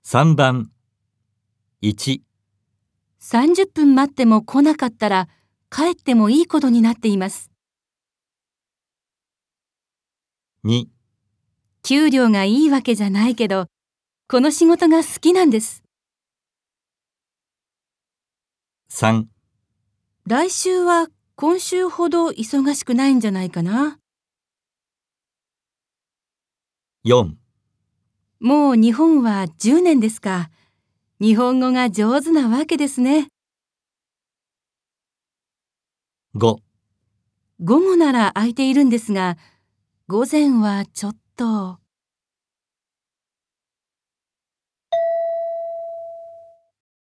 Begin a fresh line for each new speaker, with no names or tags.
3番1、
30分待っても来なかったら帰ってもいいことになっています。
2、
給料がいいわけじゃないけど、この仕事が好きなんです。
3、
来週は今週ほど忙しくないんじゃないかな。
4、
もう日本は10年ですか。日本語が上手なわけですね。
5
午後なら空いているんですが、午前はちょっと。